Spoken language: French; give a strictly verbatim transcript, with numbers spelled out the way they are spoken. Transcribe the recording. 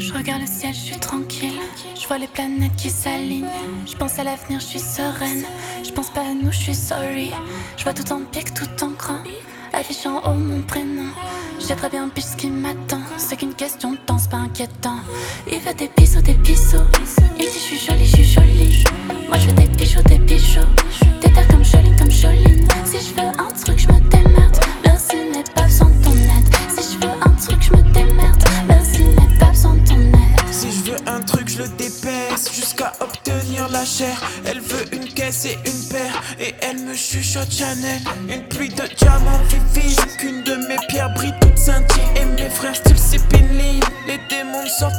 Je regarde le ciel, je suis tranquille. Je vois les planètes qui s'alignent. Je pense à l'avenir, je suis sereine. Je pense pas à nous, je suis sorry. Je vois tout en pique, tout en grand, affichant haut mon prénom. J'ai très bien plus ce qui m'attend. C'est qu'une question de temps, c'est pas inquiétant. Il veut des bisous, des bisous. Il dit je suis jolie, je suis jolie. Moi je veux des bijoux, des bijoux. Des terres comme jolie, comme jolie. Si je veux un truc, je me démerde. Merci, mais pas besoin de ton aide. Si je veux un truc, je me démerde. Merci, mais pas besoin de ton aide. Si je veux un truc, je le dépaisse jusqu'à obtenir la chair. Elle veut une caisse et une paire, et elle me chuchote Chanel. Une pluie de diamants vivis, qu'une de mes pierres brille toute scintille. Et mes frères style Cipinline, les démons sortent